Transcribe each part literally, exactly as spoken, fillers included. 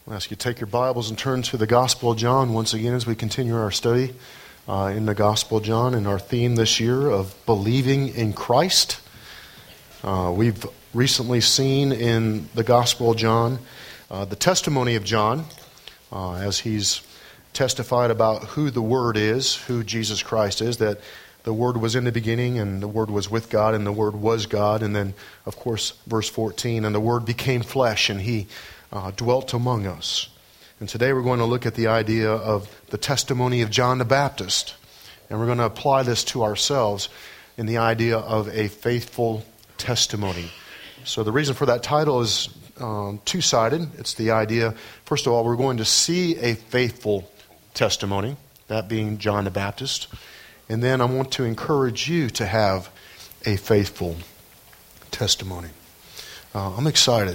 I'll ask you to take your Bibles and turn to the Gospel of John once again as we continue our study uh, in the Gospel of John and our theme this year of believing in Christ. Uh, we've recently seen in the Gospel of John uh, the testimony of John uh, as he's testified about who the Word is, who Jesus Christ is, that the Word was in the beginning and the Word was with God and the Word was God. And then, of course, verse fourteen, and the Word became flesh and He Uh, dwelt among us. And today we're going to look at the idea of the testimony of John the Baptist. And we're going to apply this to ourselves in the idea of a faithful testimony. So the reason for that title is um, two-sided. It's the idea, first of all, we're going to see a faithful testimony, that being John the Baptist. And then I want to encourage you to have a faithful testimony. Uh, I'm excited.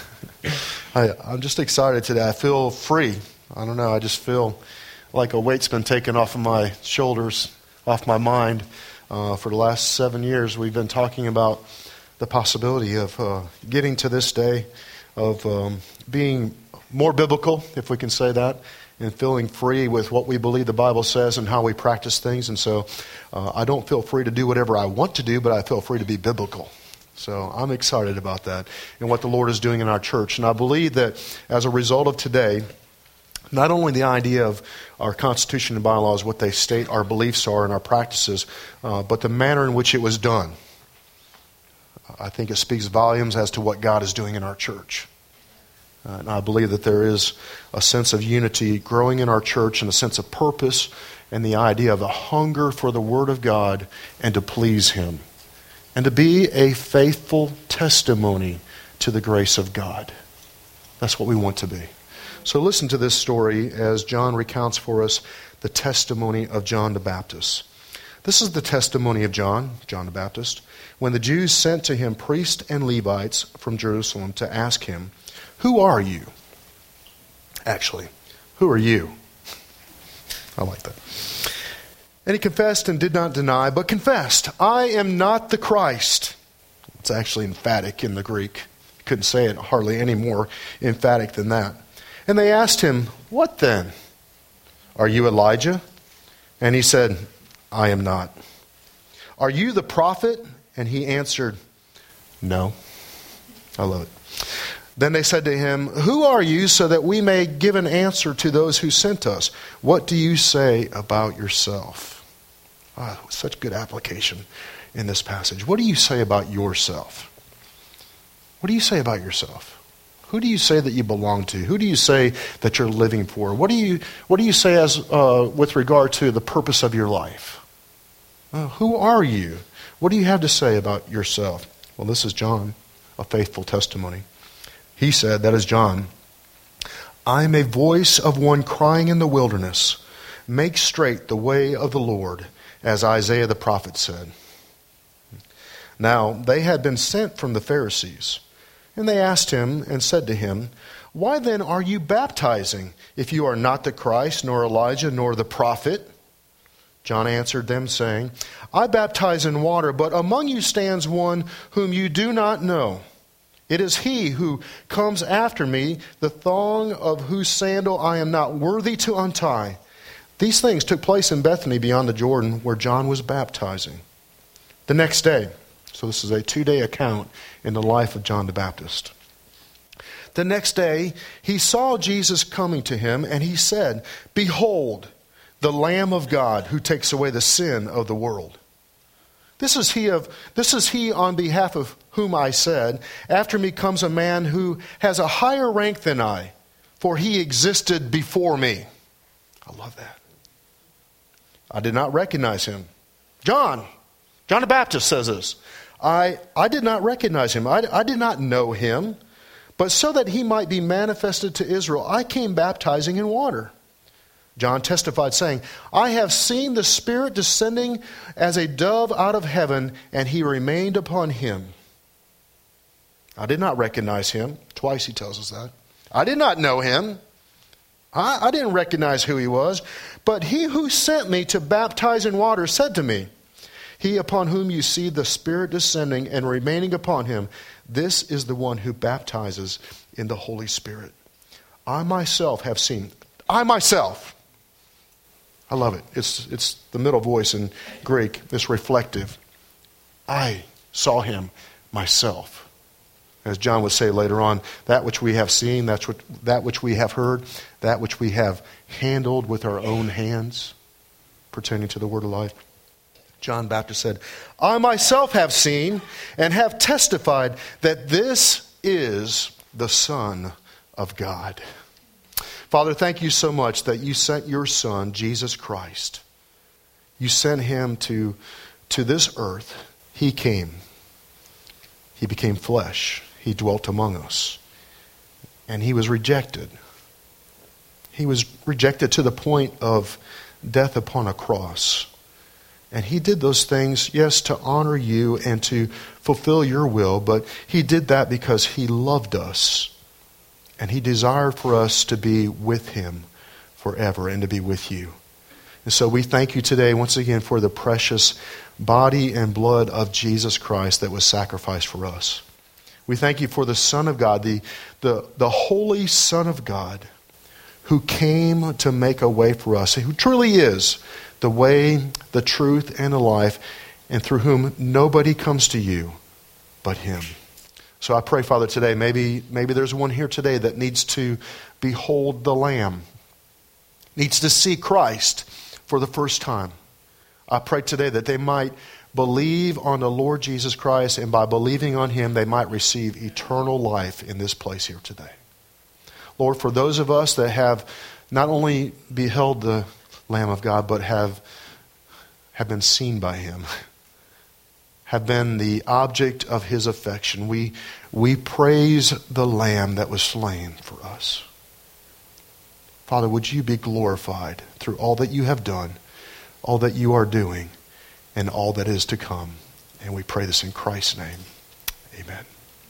I, I'm just excited today. I feel free. I don't know. I just feel like a weight's been taken off of my shoulders, off my mind. Uh, for the last seven years, we've been talking about the possibility of uh, getting to this day, of um, being more biblical, if we can say that, and feeling free with what we believe the Bible says and how we practice things. And so uh, I don't feel free to do whatever I want to do, but I feel free to be biblical. So I'm excited about that and what the Lord is doing in our church. And I believe that as a result of today, not only the idea of our Constitution and bylaws, what they state our beliefs are and our practices, uh, but the manner in which it was done. I think it speaks volumes as to what God is doing in our church. Uh, and I believe that there is a sense of unity growing in our church and a sense of purpose and the idea of a hunger for the Word of God and to please Him. And to be a faithful testimony to the grace of God. That's what we want to be. So listen to this story as John recounts for us the testimony of John the Baptist. This is the testimony of John, John the Baptist, when the Jews sent to him priests and Levites from Jerusalem to ask him, "Who are you?" Actually, who are you? I like that. And he confessed and did not deny, but confessed, "I am not the Christ." It's actually emphatic in the Greek. You couldn't say it hardly any more emphatic than that. And they asked him, "What then? Are you Elijah?" And he said, "I am not." "Are you the prophet?" And he answered, "No." I love it. Then they said to him, "Who are you, so that we may give an answer to those who sent us? What do you say about yourself?" Oh, such good application in this passage. What do you say about yourself? What do you say about yourself? Who do you say that you belong to? Who do you say that you're living for? What do you What do you say as uh, with regard to the purpose of your life? Uh, who are you? What do you have to say about yourself? Well, this is John, a faithful testimony. He said, that is John, "I am a voice of one crying in the wilderness, make straight the way of the Lord, as Isaiah the prophet said." Now they had been sent from the Pharisees, and they asked him and said to him, "Why then are you baptizing, if you are not the Christ, nor Elijah, nor the prophet?" John answered them, saying, "I baptize in water, but among you stands one whom you do not know. It is he who comes after me, the thong of whose sandal I am not worthy to untie." These things took place in Bethany beyond the Jordan, where John was baptizing. The next day, so this is a two-day account in the life of John the Baptist. The next day, he saw Jesus coming to him, and he said, "Behold, the Lamb of God who takes away the sin of the world. This is he of this is he on behalf of whom I said, after me comes a man who has a higher rank than I, for he existed before me." I love that. I did not recognize him. John, John the Baptist says this. I, I did not recognize him. I, I did not know him. But so that he might be manifested to Israel, I came baptizing in water. John testified, saying, "I have seen the Spirit descending as a dove out of heaven, and he remained upon him." I did not recognize him. Twice he tells us that. I did not know him. I, I didn't recognize who he was. But he who sent me to baptize in water said to me, "He upon whom you see the Spirit descending and remaining upon him, this is the one who baptizes in the Holy Spirit. I myself have seen. I myself. I love it. It's, it's the middle voice in Greek. It's reflective. I saw him myself. As John would say later on, that which we have seen, that's what, that which we have heard, that which we have handled with our own hands, pertaining to the word of life. John Baptist said, I myself have seen and have testified that this is the Son of God. Father, thank you so much that you sent your Son, Jesus Christ. You sent him to, to this earth. He came. He became flesh. He dwelt among us. And he was rejected. He was rejected to the point of death upon a cross. And he did those things, yes, to honor you and to fulfill your will, but he did that because he loved us. And he desired for us to be with him forever and to be with you. And so we thank you today once again for the precious body and blood of Jesus Christ that was sacrificed for us. We thank you for the Son of God, the, the, the Holy Son of God, who came to make a way for us, who truly is the way, the truth, and the life, and through whom nobody comes to you but him. So I pray, Father, today, maybe, maybe there's one here today that needs to behold the Lamb, needs to see Christ for the first time. I pray today that they might believe on the Lord Jesus Christ, and by believing on him, they might receive eternal life in this place here today. Lord, for those of us that have not only beheld the Lamb of God, but have, have been seen by him, have been the object of his affection, we, we praise the Lamb that was slain for us. Father, would you be glorified through all that you have done, all that you are doing, and all that is to come. And we pray this in Christ's name. Amen.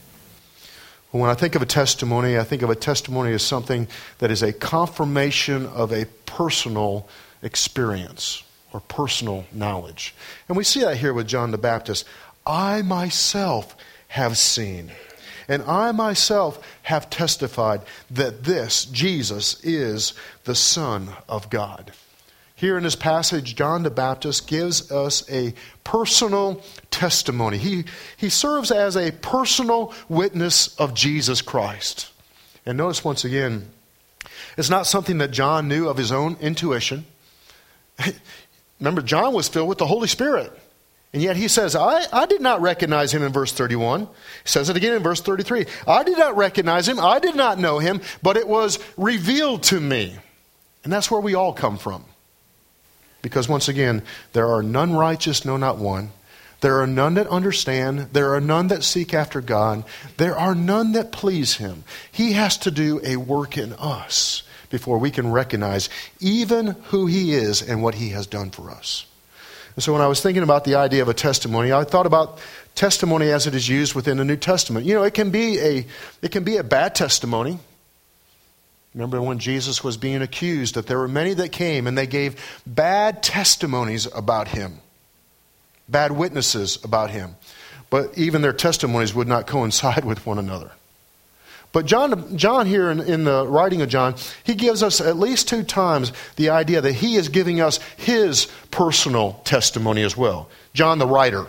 When I think of a testimony, I think of a testimony as something that is a confirmation of a personal experience or personal knowledge. And we see that here with John the Baptist. I myself have seen, and I myself have testified that this, Jesus, is the Son of God. Here in this passage, John the Baptist gives us a personal testimony. He, he serves as a personal witness of Jesus Christ. And notice once again, it's not something that John knew of his own intuition. Remember, John was filled with the Holy Spirit. And yet he says, I, I did not recognize him in verse thirty-one. He says it again in verse thirty-three. I did not recognize him. I did not know him, but it was revealed to me. And that's where we all come from. Because once again, there are none righteous, no, not one. There are none that understand. There are none that seek after God. There are none that please him. He has to do a work in us before we can recognize even who he is and what he has done for us. And so when I was thinking about the idea of a testimony, I thought about testimony as it is used within the New Testament. You know, it can be a, it can be a bad testimony. Remember when Jesus was being accused that there were many that came and they gave bad testimonies about him, bad witnesses about him. But even their testimonies would not coincide with one another. But John, John here in, in the writing of John, he gives us at least two times the idea that he is giving us his personal testimony as well. John the writer.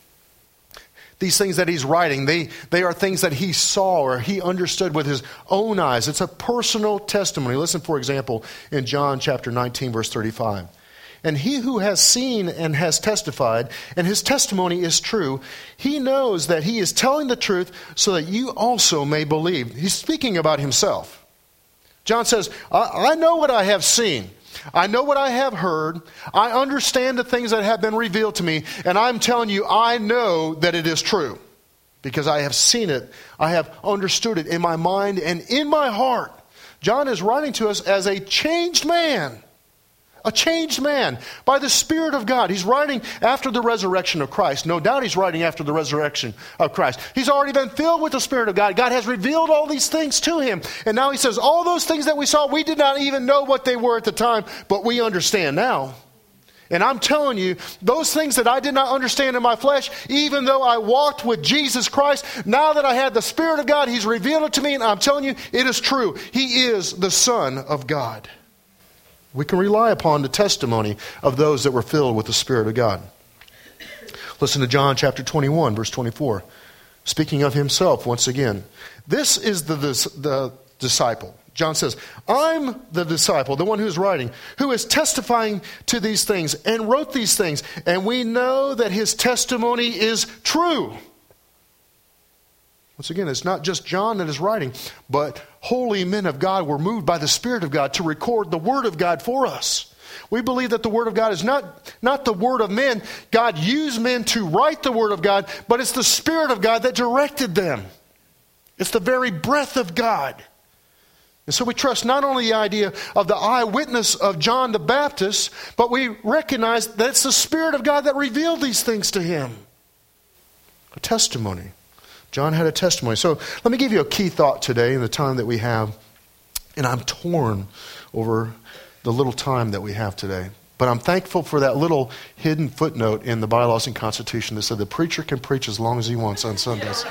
These things that he's writing, they, they are things that he saw or he understood with his own eyes. It's a personal testimony. Listen, for example, in John chapter nineteen, verse thirty-five. And he who has seen and has testified, and his testimony is true, he knows that he is telling the truth so that you also may believe. He's speaking about himself. John says, I, I know what I have seen. I know what I have heard. I understand the things that have been revealed to me. And I'm telling you, I know that it is true. Because I have seen it. I have understood it in my mind and in my heart. John is writing to us as a changed man. A changed man by the Spirit of God. He's writing after the resurrection of Christ. No doubt he's writing after the resurrection of Christ. He's already been filled with the Spirit of God. God has revealed all these things to him. And now he says, all those things that we saw, we did not even know what they were at the time, but we understand now. And I'm telling you, those things that I did not understand in my flesh, even though I walked with Jesus Christ, now that I had the Spirit of God, He's revealed it to me, and I'm telling you, it is true. He is the Son of God. We can rely upon the testimony of those that were filled with the Spirit of God. Listen to John chapter twenty-one, verse twenty-four. Speaking of himself once again. This is the, the, the disciple. John says, I'm the disciple, the one who's writing, who is testifying to these things and wrote these things. And we know that his testimony is true. Once again, it's not just John that is writing, but holy men of God were moved by the Spirit of God to record the Word of God for us. We believe that the Word of God is not, not the word of men. God used men to write the Word of God, but it's the Spirit of God that directed them. It's the very breath of God. And so we trust not only the idea of the eyewitness of John the Baptist, but we recognize that it's the Spirit of God that revealed these things to him. A testimony. John had a testimony. So let me give you a key thought today in the time that we have. And I'm torn over the little time that we have today. But I'm thankful for that little hidden footnote in the bylaws and Constitution that said the preacher can preach as long as he wants on Sundays.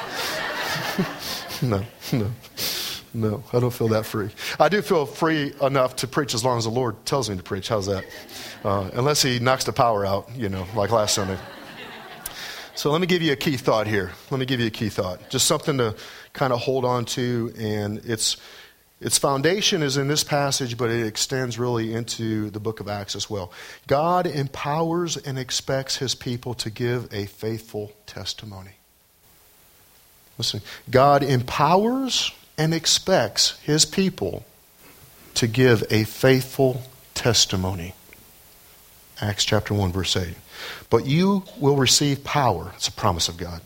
no, no, no, I don't feel that free. I do feel free enough to preach as long as the Lord tells me to preach. How's that? Uh, unless he knocks the power out, you know, like last Sunday. So let me give you a key thought here. Let me give you a key thought. Just something to kind of hold on to, and it's Its foundation is in this passage, but it extends really into the book of Acts as well. God empowers and expects His people to give a faithful testimony. Listen, God empowers and expects His people to give a faithful testimony. Acts chapter one, verse eight. But you will receive power. It's a promise of God.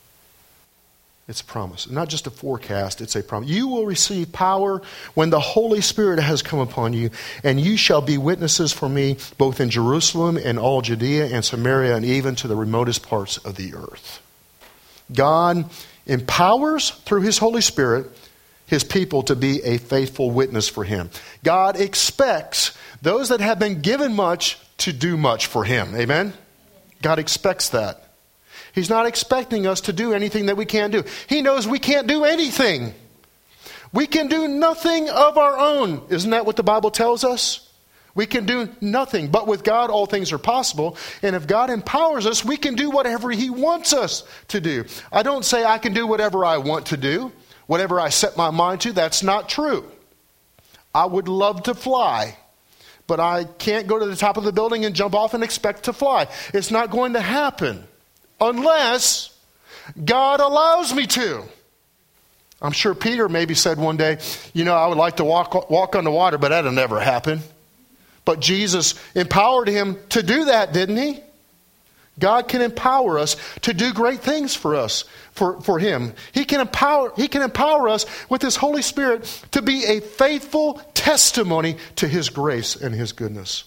It's a promise. Not just a forecast, it's a promise. You will receive power when the Holy Spirit has come upon you, and you shall be witnesses for me both in Jerusalem and all Judea and Samaria and even to the remotest parts of the earth. God empowers through His Holy Spirit His people to be a faithful witness for Him. God expects those that have been given much to do much for Him. Amen? God expects that. He's not expecting us to do anything that we can't do. He knows we can't do anything. We can do nothing of our own. Isn't that what the Bible tells us? We can do nothing. But with God, all things are possible. And if God empowers us, we can do whatever He wants us to do. I don't say I can do whatever I want to do, whatever I set my mind to. That's not true. I would love to fly, but I can't go to the top of the building and jump off and expect to fly. It's not going to happen. Unless God allows me to. I'm sure Peter maybe said one day, you know, I would like to walk walk on the water, but that'll never happen. But Jesus empowered him to do that, didn't He? God can empower us to do great things for us, for, for Him. He can empower, He can empower us with His Holy Spirit to be a faithful testimony to His grace and His goodness.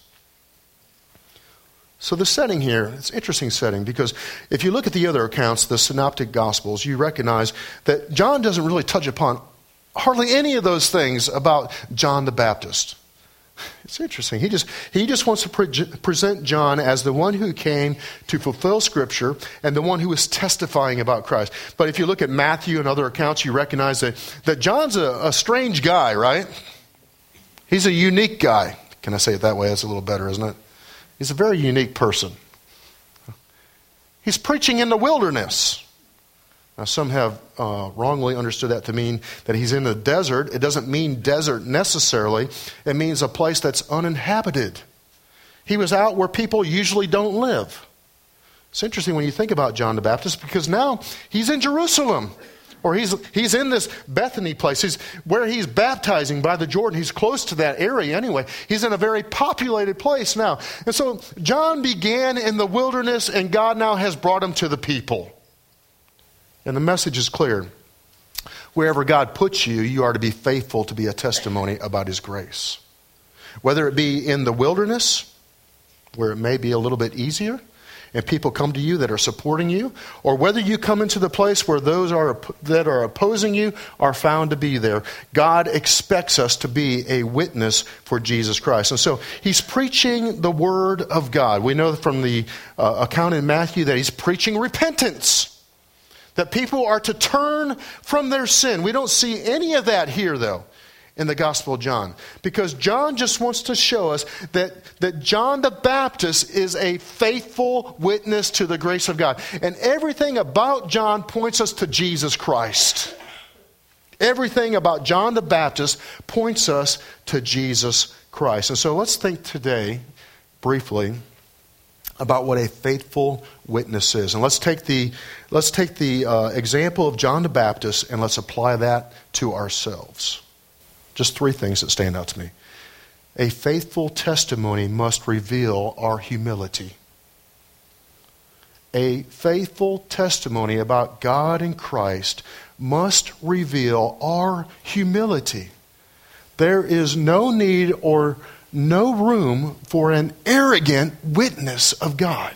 So the setting here, it's an interesting setting, because if you look at the other accounts, the synoptic gospels, you recognize that John doesn't really touch upon hardly any of those things about John the Baptist. It's interesting. He just he just wants to pre- present John as the one who came to fulfill Scripture and the one who was testifying about Christ. But if you look at Matthew and other accounts, you recognize that, that John's a, a strange guy, right? He's a unique guy. Can I say it that way? That's a little better, isn't it? He's a very unique person. He's preaching in the wilderness. Now, some have uh, wrongly understood that to mean that he's in the desert. It doesn't mean desert necessarily. It means a place that's uninhabited. He was out where people usually don't live. It's interesting when you think about John the Baptist, because now he's in Jerusalem. Or he's he's in this Bethany place. He's where he's baptizing by the Jordan. He's close to that area anyway. He's in a very populated place now. And so John began in the wilderness, and God now has brought him to the people. And the message is clear. Wherever God puts you, you are to be faithful to be a testimony about His grace. Whether it be in the wilderness, where it may be a little bit easier, and people come to you that are supporting you, or whether you come into the place where those are that are opposing you are found to be there, God expects us to be a witness for Jesus Christ. And so he's preaching the word of God. We know from the uh, account in Matthew that he's preaching repentance, that people are to turn from their sin. We don't see any of that here, though, in the Gospel of John, because John just wants to show us that, that John the Baptist is a faithful witness to the grace of God. And everything about John points us to Jesus Christ. Everything about John the Baptist points us to Jesus Christ. And so let's think today, briefly, about what a faithful witness is. And let's take the, let's take the uh, example of John the Baptist and let's apply that to ourselves. Just three things that stand out to me. A faithful testimony must reveal our humility. A faithful testimony about God and Christ must reveal our humility. There is no need or no room for an arrogant witness of God.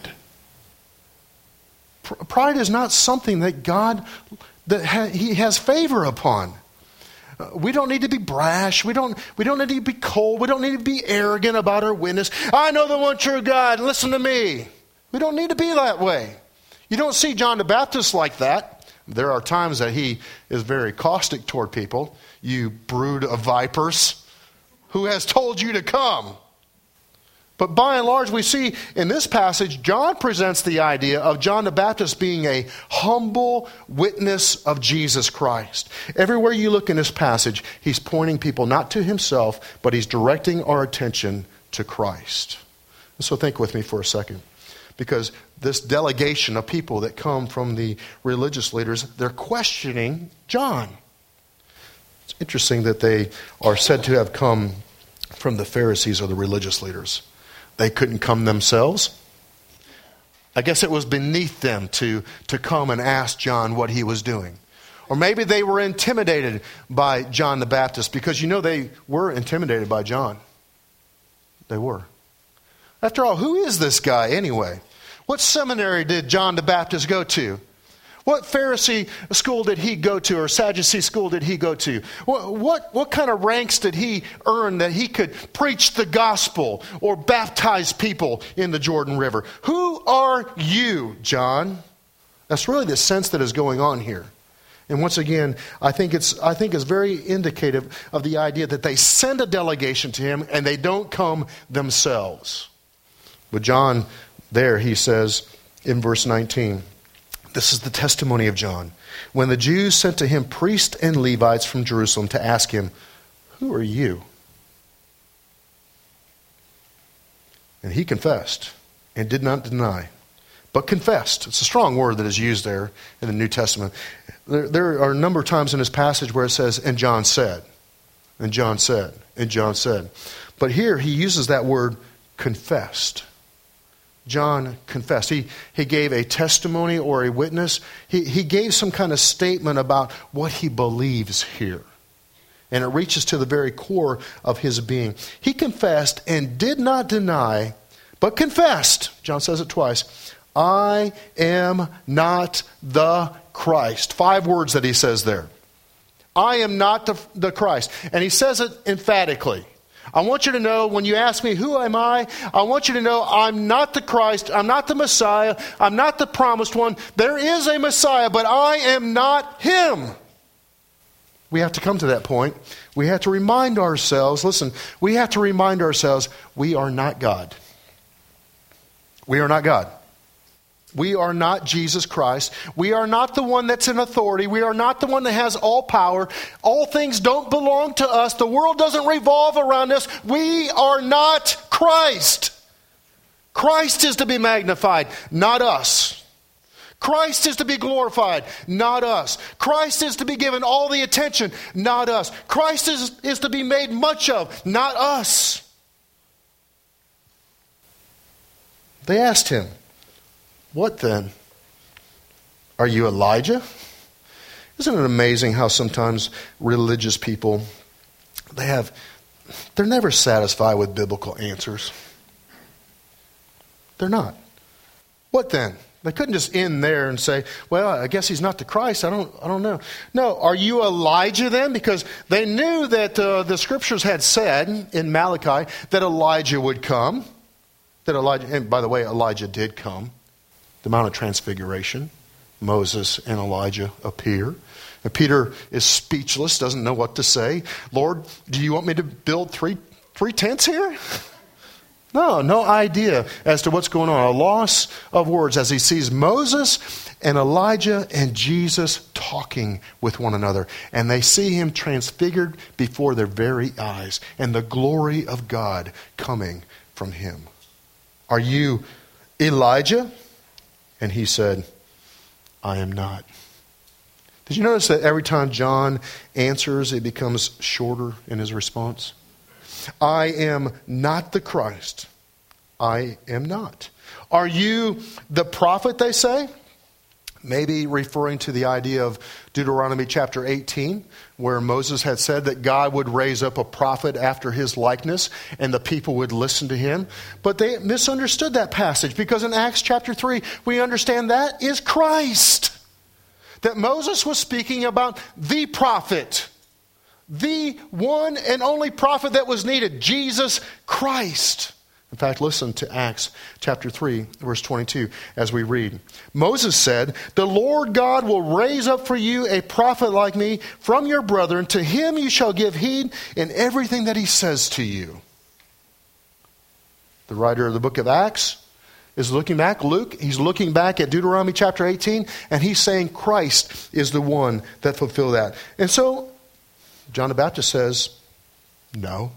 Pride is not something that God, that ha- He has favor upon. We don't need to be brash. We don't, we don't need to be cold. We don't need to be arrogant about our witness. I know the one true God. Listen to me. We don't need to be that way. You don't see John the Baptist like that. There are times that he is very caustic toward people. You brood of vipers, who has told you to come? But by and large, we see in this passage, John presents the idea of John the Baptist being a humble witness of Jesus Christ. Everywhere you look in this passage, he's pointing people not to himself, but he's directing our attention to Christ. And so think with me for a second. Because this delegation of people that come from the religious leaders, they're questioning John. It's interesting that they are said to have come from the Pharisees or the religious leaders. They couldn't come themselves. I guess it was beneath them to, to come and ask John what he was doing. Or maybe they were intimidated by John the Baptist, because you know they were intimidated by John. They were. After all, who is this guy anyway? What seminary did John the Baptist go to? What Pharisee school did he go to, or Sadducee school did he go to? What, what, what kind of ranks did he earn that he could preach the gospel or baptize people in the Jordan River? Who are you, John? That's really the sense that is going on here. And once again, I think it's I think it's very indicative of the idea that they send a delegation to him and they don't come themselves. But John, there he says in verse nineteen, this is the testimony of John. When the Jews sent to him priests and Levites from Jerusalem to ask him, "Who are you?" And he confessed and did not deny, but confessed. It's a strong word that is used there in the New Testament. There, there are a number of times in this passage where it says, and John said, and John said, and John said. But here he uses that word confessed. John confessed. He, he gave a testimony or a witness. He, he gave some kind of statement about what he believes here. And it reaches to the very core of his being. He confessed and did not deny, but confessed. John says it twice. I am not the Christ. Five words that he says there. I am not the, the Christ. And he says it emphatically. I want you to know, when you ask me, who am I? I want you to know I'm not the Christ. I'm not the Messiah. I'm not the promised one. There is a Messiah, but I am not him. We have to come to that point. We have to remind ourselves, listen, we have to remind ourselves we are not God. We are not God. We are not Jesus Christ. We are not the one that's in authority. We are not the one that has all power. All things don't belong to us. The world doesn't revolve around us. We are not Christ. Christ is to be magnified, not us. Christ is to be glorified, not us. Christ is to be given all the attention, not us. Christ is, is to be made much of, not us. They asked him, "What then? Are you Elijah?" Isn't it amazing how sometimes religious people, they have, they're never satisfied with biblical answers. They're not. What then? They couldn't just end there and say, well, I guess he's not the Christ. I don't I don't know. No, are you Elijah then? Because they knew that uh, the scriptures had said in Malachi that Elijah would come. That Elijah, and by the way, Elijah did come. The Mount of Transfiguration. Moses and Elijah appear. And Peter is speechless, doesn't know what to say. Lord, do you want me to build three three tents here? No, no idea as to what's going on. A loss of words as he sees Moses and Elijah and Jesus talking with one another. And they see him transfigured before their very eyes. And the glory of God coming from him. Are you Elijah? And he said, I am not. Did you notice that every time John answers, it becomes shorter in his response? I am not the Christ. I am not. Are you the prophet, they say? Maybe referring to the idea of Deuteronomy chapter eighteen, where Moses had said that God would raise up a prophet after his likeness and the people would listen to him. But they misunderstood that passage because in Acts chapter three, we understand that is Christ. That Moses was speaking about the prophet. The one and only prophet that was needed, Jesus Christ. In fact, listen to Acts chapter three, verse twenty-two, as we read. Moses said, the Lord God will raise up for you a prophet like me from your brethren. To him you shall give heed in everything that he says to you. The writer of the book of Acts is looking back. Luke, he's looking back at Deuteronomy chapter eighteen, and he's saying Christ is the one that fulfilled that. And so, John the Baptist says, no.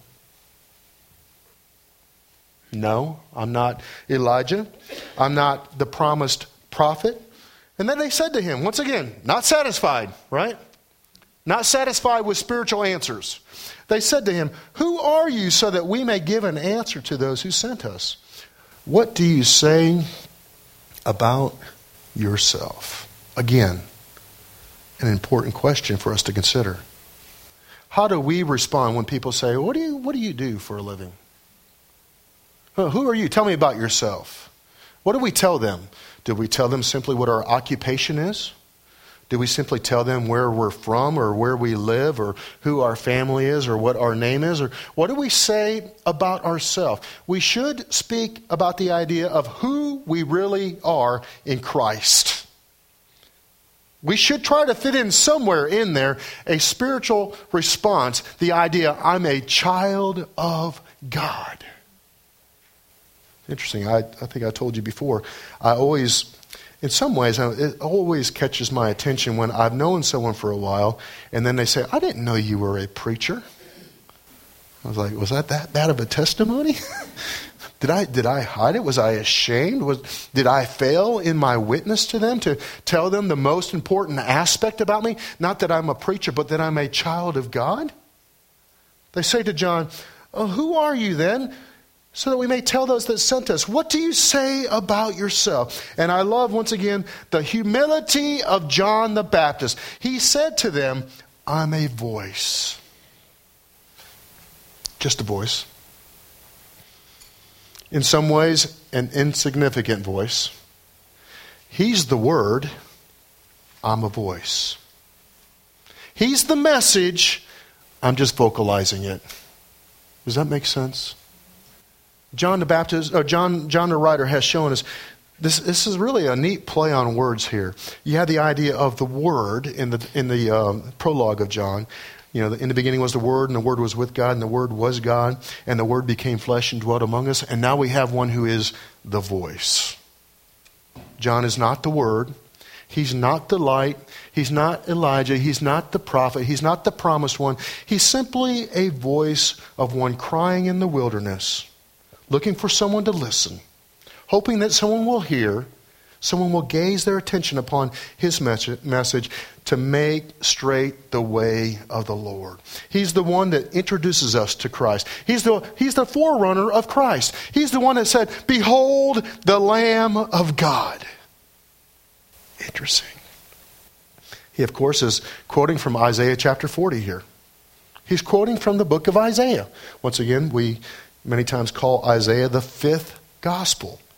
No, I'm not Elijah. I'm not the promised prophet. And then they said to him, once again, not satisfied, right? Not satisfied with spiritual answers. They said to him, who are you so that we may give an answer to those who sent us? What do you say about yourself? Again, an important question for us to consider. How do we respond when people say, what do you, what do you do for a living? Who are you? Tell me about yourself. What do we tell them? Do we tell them simply what our occupation is? Do we simply tell them where we're from or where we live or who our family is or what our name is? Or what do we say about ourselves? We should speak about the idea of who we really are in Christ. We should try to fit in somewhere in there a spiritual response, the idea, I'm a child of God. Interesting. I, I think I told you before, I always, in some ways, it always catches my attention when I've known someone for a while, and then they say, I didn't know you were a preacher. I was like, was that that bad of a testimony? Did I did I hide it? Was I ashamed? Was did I fail in my witness to them to tell them the most important aspect about me? Not that I'm a preacher, but that I'm a child of God? They say to John, oh, who are you then? So that we may tell those that sent us, what do you say about yourself? And I love, once again, the humility of John the Baptist. He said to them, I'm a voice. Just a voice. In some ways, an insignificant voice. He's the word. I'm a voice. He's the message. I'm just vocalizing it. Does that make sense? John the Baptist, or John, John the writer has shown us this. This is really a neat play on words here. You have the idea of the Word in the in the um, prologue of John. You know, in the beginning was the Word, and the Word was with God, and the Word was God, and the Word became flesh and dwelt among us. And now we have one who is the voice. John is not the Word. He's not the light. He's not Elijah. He's not the prophet. He's not the promised one. He's simply a voice of one crying in the wilderness, looking for someone to listen, hoping that someone will hear, someone will gaze their attention upon his message to make straight the way of the Lord. He's the one that introduces us to Christ. He's the, he's the forerunner of Christ. He's the one that said, behold the Lamb of God. Interesting. He, of course, is quoting from Isaiah chapter forty here. He's quoting from the book of Isaiah. Once again, we many times call Isaiah the fifth gospel.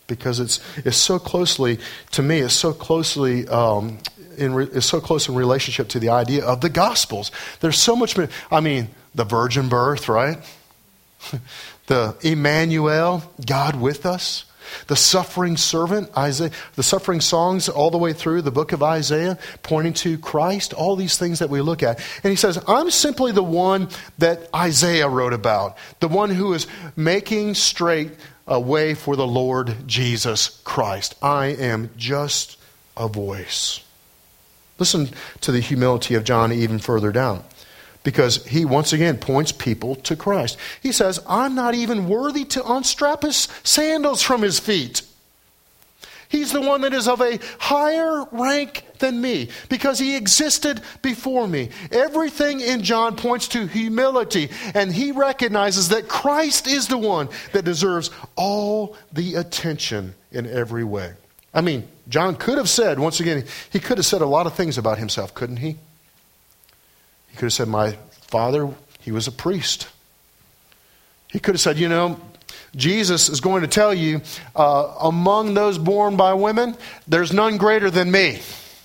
because it's it's so closely, to me, it's so closely um, in re, it's so close in relationship to the idea of the Gospels. There's so much. I mean, the virgin birth, right? The Emmanuel, God with us. The suffering servant, Isaiah, the suffering songs all the way through the book of Isaiah, pointing to Christ, all these things that we look at. And he says, I'm simply the one that Isaiah wrote about, the one who is making straight a way for the Lord Jesus Christ. I am just a voice. Listen to the humility of John even further down, because he once again points people to Christ. He says, I'm not even worthy to unstrap his sandals from his feet. He's the one that is of a higher rank than me, because he existed before me. Everything in John points to humility, and he recognizes that Christ is the one that deserves all the attention in every way. I mean, John could have said, once again, he could have said a lot of things about himself, couldn't he? He could have said, my father, he was a priest. He could have said, you know, Jesus is going to tell you, uh, among those born by women, there's none greater than me.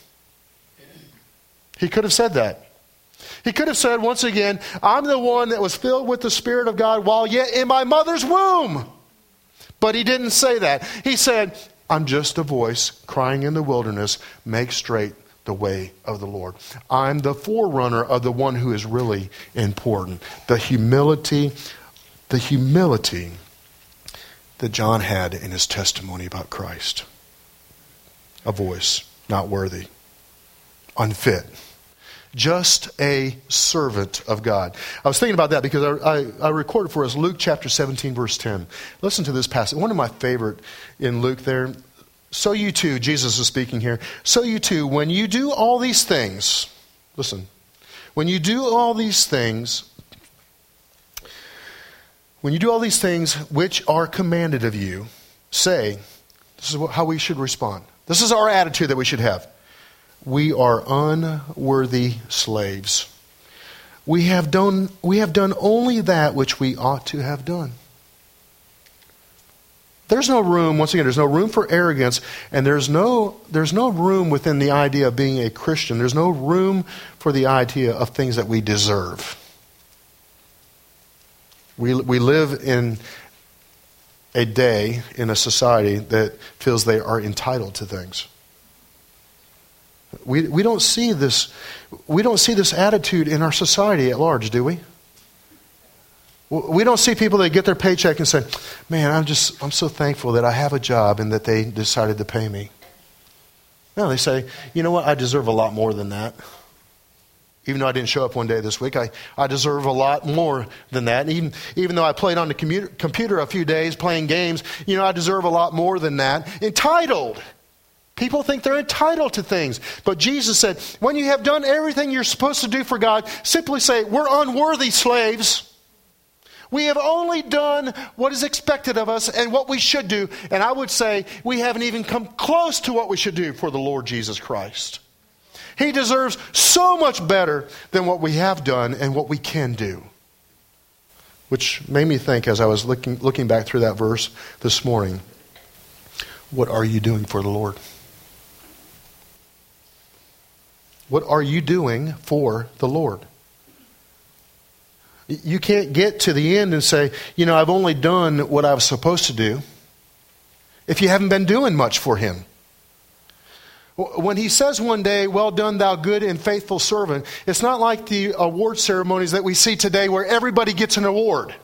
He could have said that. He could have said, once again, I'm the one that was filled with the Spirit of God while yet in my mother's womb. But he didn't say that. He said, I'm just a voice crying in the wilderness, make straight the way of the Lord. I'm the forerunner of the one who is really important. The humility, the humility that John had in his testimony about Christ. A voice, not worthy, unfit, just a servant of God. I was thinking about that because I, I, I recorded for us Luke chapter seventeen, verse ten. Listen to this passage. One of my favorite in Luke there. So you too, Jesus is speaking here. So you too, when you do all these things, listen, when you do all these things, when you do all these things which are commanded of you, say, this is how we should respond. This is our attitude that we should have. We are unworthy slaves. We have done, we have done only that which we ought to have done. There's no room, once again, there's no room for arrogance, and there's no there's no room within the idea of being a Christian. There's no room for the idea of things that we deserve. We we live in a day, in a society that feels they are entitled to things. We we don't see this we don't see this attitude in our society at large, do we? We don't see people that get their paycheck and say, man, I'm just, I'm so thankful that I have a job and that they decided to pay me. No, they say, you know what, I deserve a lot more than that. Even though I didn't show up one day this week, I, I deserve a lot more than that. Even, even though I played on the computer, computer a few days playing games, you know, I deserve a lot more than that. Entitled. People think they're entitled to things. But Jesus said, when you have done everything you're supposed to do for God, simply say, we're unworthy slaves. We have only done what is expected of us and what we should do. And I would say we haven't even come close to what we should do for the Lord Jesus Christ. He deserves so much better than what we have done and what we can do. Which made me think, as I was looking, looking back through that verse this morning, what are you doing for the Lord? What are you doing for the Lord? You can't get to the end and say, you know, I've only done what I was supposed to do if you haven't been doing much for Him. When He says one day, well done, thou good and faithful servant, it's not like the award ceremonies that we see today where everybody gets an award.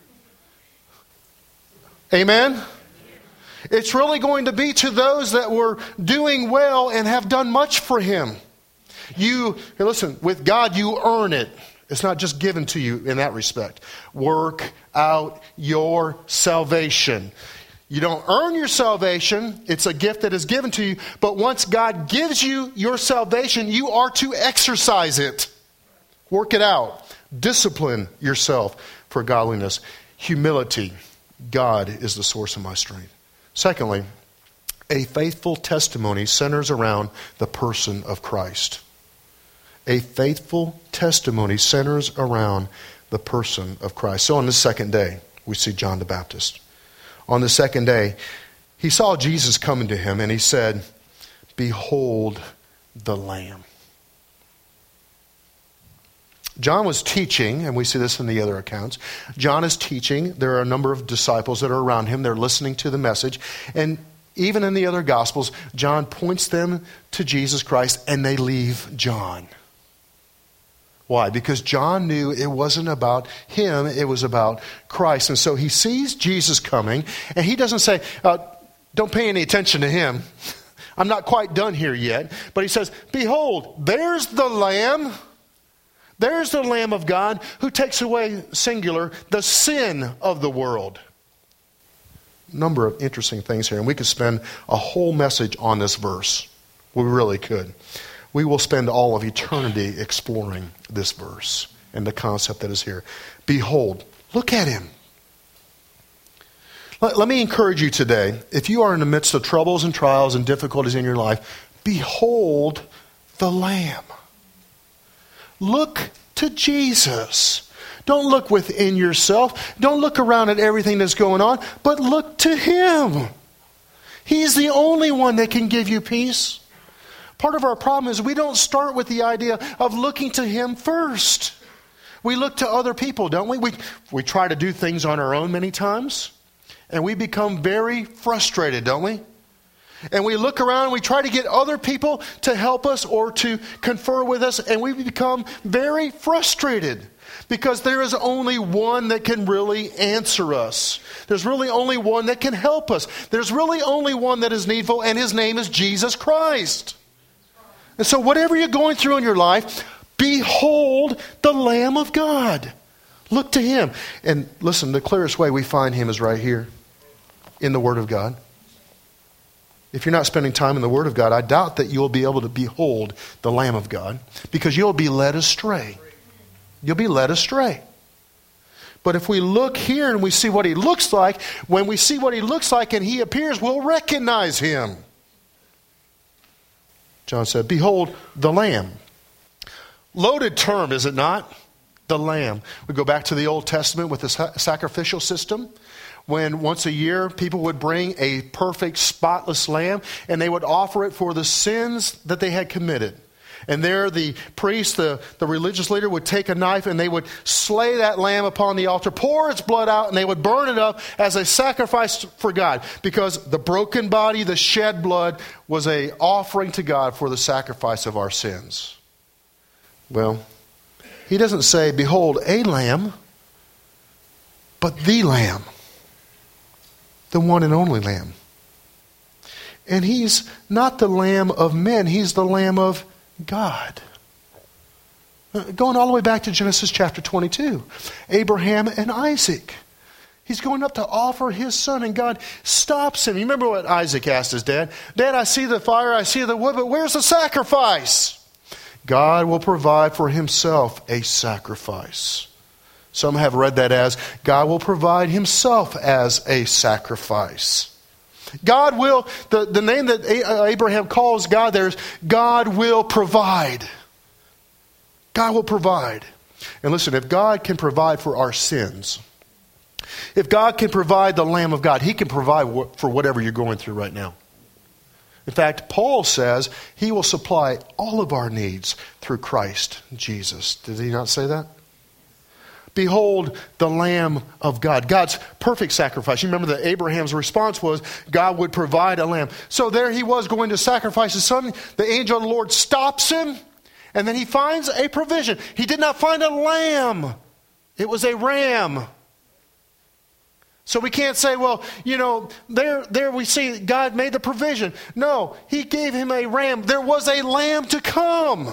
Amen? It's really going to be to those that were doing well and have done much for Him. You, listen, with God you earn it. It's not just given to you in that respect. Work out your salvation. You don't earn your salvation. It's a gift that is given to you. But once God gives you your salvation, you are to exercise it. Work it out. Discipline yourself for godliness. Humility. God is the source of my strength. Secondly, a faithful testimony centers around the person of Christ. A faithful testimony centers around the person of Christ. So on the second day, we see John the Baptist. On the second day, he saw Jesus coming to him and he said, "Behold the Lamb." John was teaching, and we see this in the other accounts. John is teaching. There are a number of disciples that are around him. They're listening to the message. And even in the other Gospels, John points them to Jesus Christ, and they leave John. Why? Because John knew it wasn't about him, it was about Christ. And so he sees Jesus coming, and he doesn't say, uh, don't pay any attention to him. I'm not quite done here yet. But he says, "Behold, there's the Lamb. There's the Lamb of God who takes away," singular, "the sin of the world." Number of interesting things here, and we could spend a whole message on this verse. We really could. We will spend all of eternity exploring this verse and the concept that is here. Behold, look at him. Let, let me encourage you today, if you are in the midst of troubles and trials and difficulties in your life, behold the Lamb. Look to Jesus. Don't look within yourself. Don't look around at everything that's going on, but look to him. He's the only one that can give you peace. Part of our problem is we don't start with the idea of looking to him first. We look to other people, don't we? We, we try to do things on our own many times, and we become very frustrated, don't we? And we look around and we try to get other people to help us or to confer with us, and we become very frustrated because there is only one that can really answer us. There's really only one that can help us. There's really only one that is needful, and his name is Jesus Christ. And so whatever you're going through in your life, behold the Lamb of God. Look to him. And listen, the clearest way we find him is right here in the Word of God. If you're not spending time in the Word of God, I doubt that you'll be able to behold the Lamb of God, because you'll be led astray. You'll be led astray. But if we look here and we see what he looks like, when we see what he looks like and he appears, we'll recognize him. John said, "Behold the Lamb." Loaded term, is it not? The Lamb. We go back to the Old Testament with the sacrificial system, when once a year people would bring a perfect, spotless lamb, and they would offer it for the sins that they had committed. And there the priest, the, the religious leader, would take a knife and they would slay that lamb upon the altar, pour its blood out, and they would burn it up as a sacrifice for God. Because the broken body, the shed blood, was an offering to God for the sacrifice of our sins. Well, he doesn't say, "Behold a lamb," but the Lamb. The one and only Lamb. And he's not the Lamb of men, he's the Lamb of God. Going all the way back to Genesis chapter twenty-two. Abraham and Isaac. He's going up to offer his son, and God stops him. You remember what Isaac asked his dad? "Dad, I see the fire, I see the wood, but where's the sacrifice?" God will provide for himself a sacrifice. Some have read that as God will provide himself as a sacrifice. God will, the, the name that Abraham calls God there is God will provide. God will provide. And listen, if God can provide for our sins, if God can provide the Lamb of God, he can provide for whatever you're going through right now. In fact, Paul says he will supply all of our needs through Christ Jesus. Did he not say that? Behold the Lamb of God. God's perfect sacrifice. You remember that Abraham's response was God would provide a lamb. So there he was going to sacrifice his son. The angel of the Lord stops him, and then he finds a provision. He did not find a lamb. It was a ram. So we can't say, well, you know, there, there we see God made the provision. No, he gave him a ram. There was a lamb to come.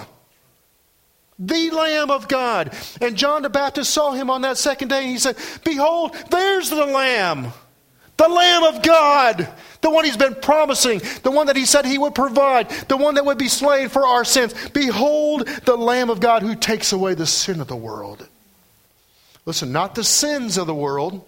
The Lamb of God. And John the Baptist saw him on that second day, and he said, "Behold, there's the Lamb. The Lamb of God. The one he's been promising. The one that he said he would provide. The one that would be slain for our sins. Behold the Lamb of God who takes away the sin of the world." Listen, not the sins of the world.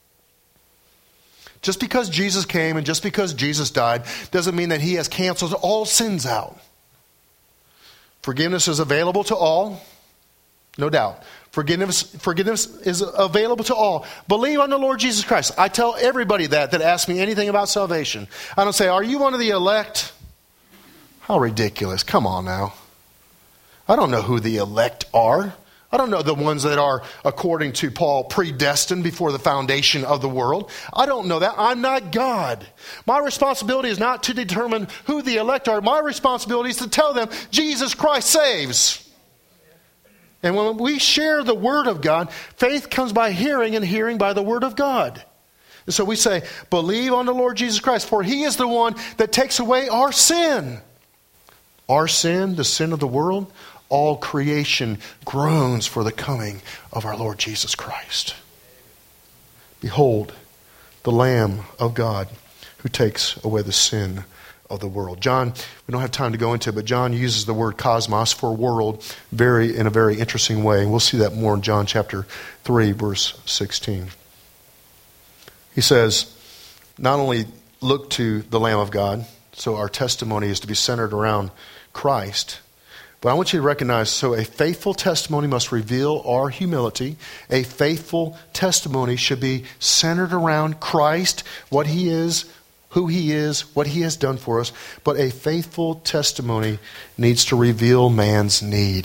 Just because Jesus came and just because Jesus died doesn't mean that he has canceled all sins out. Forgiveness is available to all. No doubt. Forgiveness, forgiveness is available to all. Believe on the Lord Jesus Christ. I tell everybody that that asks me anything about salvation. I don't say, are you one of the elect? How ridiculous. Come on now. I don't know who the elect are. I don't know the ones that are, according to Paul, predestined before the foundation of the world. I don't know that. I'm not God. My responsibility is not to determine who the elect are. My responsibility is to tell them Jesus Christ saves. And when we share the Word of God, faith comes by hearing, and hearing by the Word of God. And so we say, believe on the Lord Jesus Christ, for He is the one that takes away our sin. Our sin, the sin of the world, all creation groans for the coming of our Lord Jesus Christ. Behold, the Lamb of God who takes away the sin of the world. John, we don't have time to go into it, but John uses the word cosmos for world very in a very interesting way. And we'll see that more in John chapter three, verse sixteen. He says, not only look to the Lamb of God, so our testimony is to be centered around Christ, but I want you to recognize, so a faithful testimony must reveal our humility. A faithful testimony should be centered around Christ, what He is, who He is, what He has done for us. But a faithful testimony needs to reveal man's need.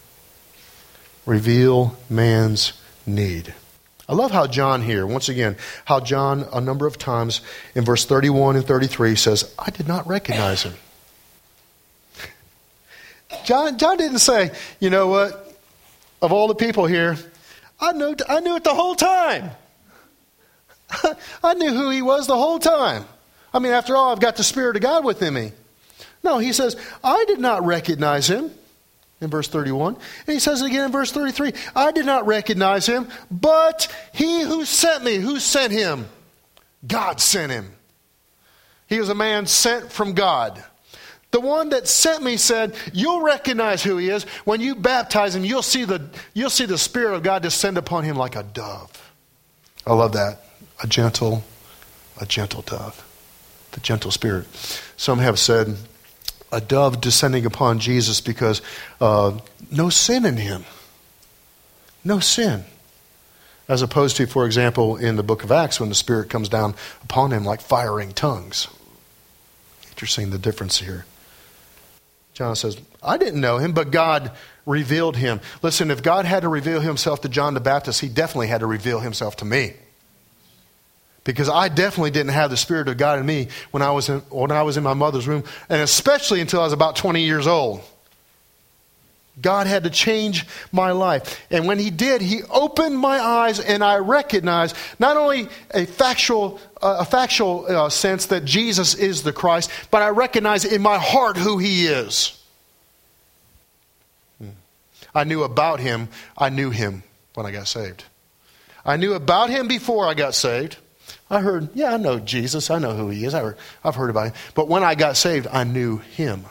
Reveal man's need. I love how John here, once again, how John a number of times in verse thirty-one and thirty-three says, I did not recognize Him. John, John didn't say, you know what, of all the people here, I knew, I knew it the whole time. I knew who He was the whole time. I mean, after all, I've got the Spirit of God within me. No, he says, I did not recognize Him, in verse thirty-one. And he says it again in verse thirty-three. I did not recognize Him, but He who sent me. Who sent Him? God sent Him. He was a man sent from God. The one that sent me said, you'll recognize who He is. When you baptize Him, you'll see the, you'll see the Spirit of God descend upon Him like a dove. I love that. A gentle, a gentle dove. The gentle Spirit. Some have said a dove descending upon Jesus because uh, no sin in Him. No sin. As opposed to, for example, in the book of Acts when the Spirit comes down upon Him like firing tongues. Interesting the difference here. John says, I didn't know Him, but God revealed Him. Listen, if God had to reveal Himself to John the Baptist, He definitely had to reveal Himself to me. Because I definitely didn't have the Spirit of God in me when I was in, when I was in my mother's womb, and especially until I was about twenty years old. God had to change my life. And when He did, He opened my eyes, and I recognized not only a factual, uh, a factual uh, sense that Jesus is the Christ, but I recognize in my heart who He is. Hmm. I knew about Him. I knew Him when I got saved. I knew about Him before I got saved. I heard, yeah, I know Jesus. I know who He is. I heard, I've heard about Him. But when I got saved, I knew Him.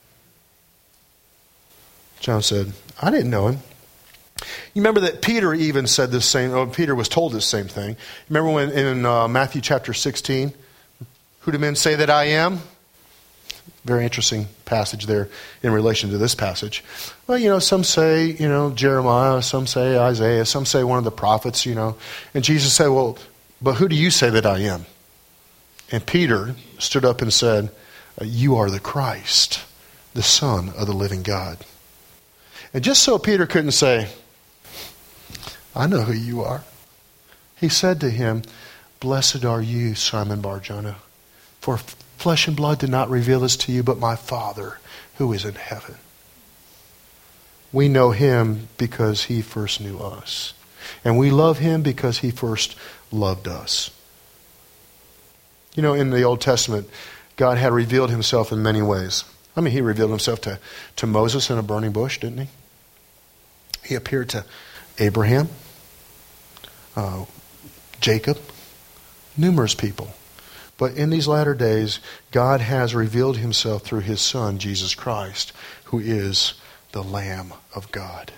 John said, I didn't know Him. You remember that Peter even said this same, or Peter was told this same thing. Remember when in uh, Matthew chapter sixteen, who do men say that I am? Very interesting passage there in relation to this passage. Well, you know, some say, you know, Jeremiah, some say Isaiah, some say one of the prophets, you know. And Jesus said, well, but who do you say that I am? And Peter stood up and said, you are the Christ, the Son of the living God. And just so Peter couldn't say, I know who you are, he said to him, blessed are you, Simon Bar-Jonah, for flesh and blood did not reveal this to you, but my Father who is in heaven. We know Him because He first knew us. And we love Him because He first loved us. You know, in the Old Testament, God had revealed Himself in many ways. I mean, He revealed Himself to, to Moses in a burning bush, didn't He? He appeared to Abraham, uh, Jacob, numerous people. But in these latter days, God has revealed Himself through His Son, Jesus Christ, who is the Lamb of God.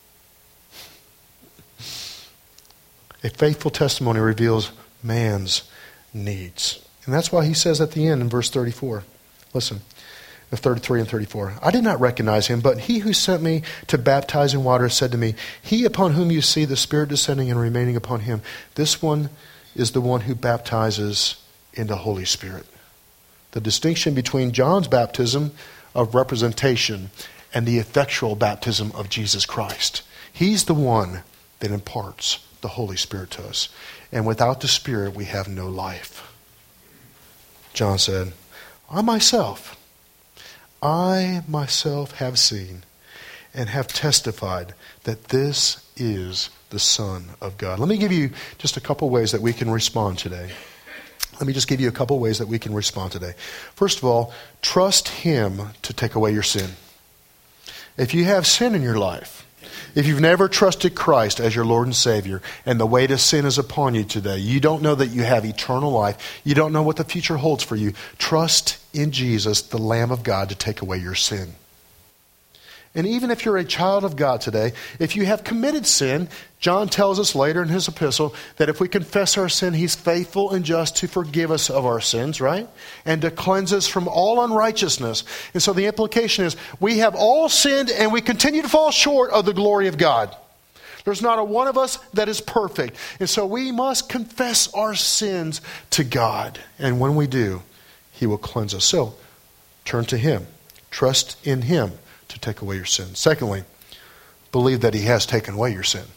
A faithful testimony reveals man's needs. And that's why He says at the end in verse thirty-four, listen, thirty-three and thirty-four. I did not recognize him, but he who sent me to baptize in water said to me, he upon whom you see the Spirit descending and remaining upon him, this one is the one who baptizes in the Holy Spirit. The distinction between John's baptism of representation and the effectual baptism of Jesus Christ. He's the one that imparts the Holy Spirit to us. And without the Spirit, we have no life. John said, I myself, I myself have seen and have testified that this is the Son of God. Let me give you just a couple ways that we can respond today. Let me just give you a couple ways that we can respond today. First of all, trust Him to take away your sin. If you have sin in your life, if you've never trusted Christ as your Lord and Savior, and the weight of sin is upon you today, you don't know that you have eternal life, you don't know what the future holds for you, trust in Jesus, the Lamb of God, to take away your sin. And even if you're a child of God today, if you have committed sin, John tells us later in his epistle that if we confess our sin, He's faithful and just to forgive us of our sins, right? And to cleanse us from all unrighteousness. And so the implication is we have all sinned and we continue to fall short of the glory of God. There's not a one of us that is perfect. And so we must confess our sins to God. And when we do, He will cleanse us. So turn to Him. Trust in Him to take away your sin. Secondly, believe that He has taken away your sin.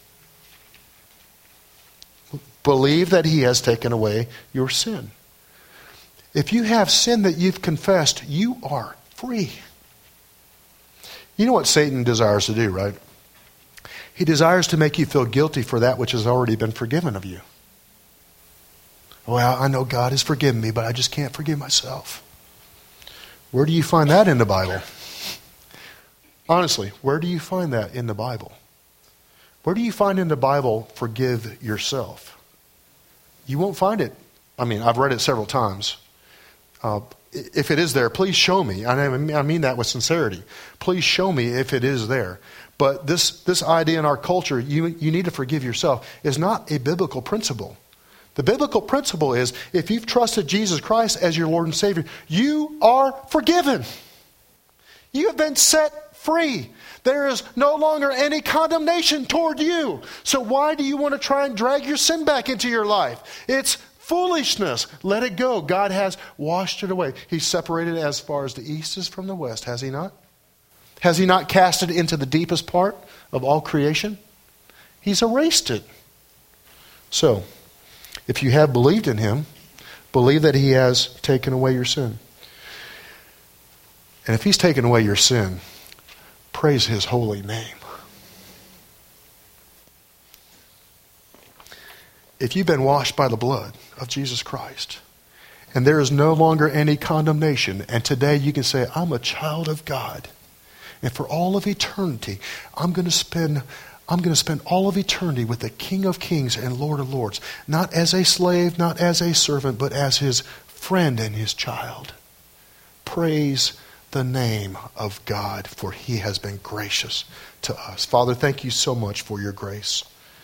Believe that He has taken away your sin. If you have sin that you've confessed, you are free. You know what Satan desires to do, right? He desires to make you feel guilty for that which has already been forgiven of you. Well, I know God has forgiven me, but I just can't forgive myself. Where do you find that in the Bible? Honestly, where do you find that in the Bible? Where do you find in the Bible, forgive yourself? You won't find it. I mean, I've read it several times. Uh, if it is there, please show me. I mean that with sincerity. Please show me if it is there. But this, this idea in our culture, you, you need to forgive yourself, is not a biblical principle. The biblical principle is, if you've trusted Jesus Christ as your Lord and Savior, you are forgiven. You have been set free. There is no longer any condemnation toward you. So why do you want to try and drag your sin back into your life? It's foolishness. Let it go. God has washed it away. He's separated it as far as the east is from the west, has He not? Has He not cast it into the deepest part of all creation? He's erased it. So, if you have believed in Him, believe that He has taken away your sin. And if He's taken away your sin, praise His holy name. If you've been washed by the blood of Jesus Christ, and there is no longer any condemnation, and today you can say, I'm a child of God, and for all of eternity, I'm going to spend I'm going to spend all of eternity with the King of Kings and Lord of Lords, not as a slave, not as a servant, but as His friend and His child. Praise the name of God, for He has been gracious to us. Father, thank You so much for Your grace.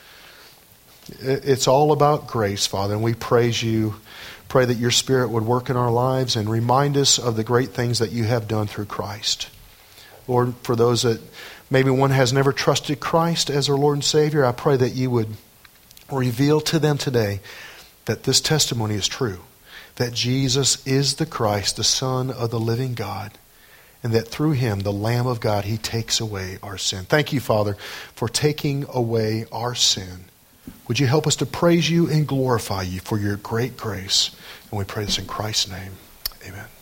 It's all about grace, Father, and we praise You. Pray that Your Spirit would work in our lives and remind us of the great things that You have done through Christ. Lord, for those that maybe one has never trusted Christ as their Lord and Savior, I pray that You would reveal to them today that this testimony is true, that Jesus is the Christ, the Son of the living God, and that through Him, the Lamb of God, He takes away our sin. Thank You, Father, for taking away our sin. Would You help us to praise You and glorify You for Your great grace? And we pray this in Christ's name. Amen.